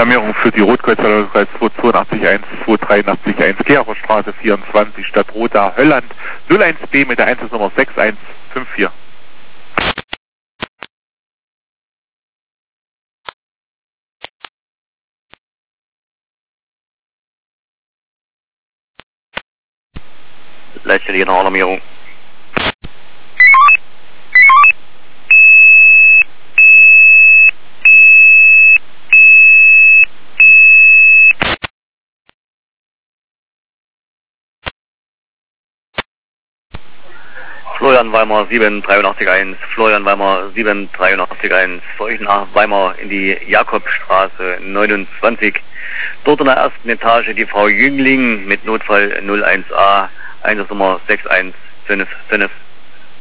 Alarmierung für die Rotkreuz 282128381, Geacher Straße 24, Stadt Roda, Hölland, 01B mit der Einsatznummer 6154. Leitstelle nach Alarmierung. Florian Weimar 7881, Florian Weimar 7881, folgt nach Weimar in die Jakobstraße 29. Dort in der ersten Etage die Frau Jüngling mit Notfall 01A, Einsatznummer 6155.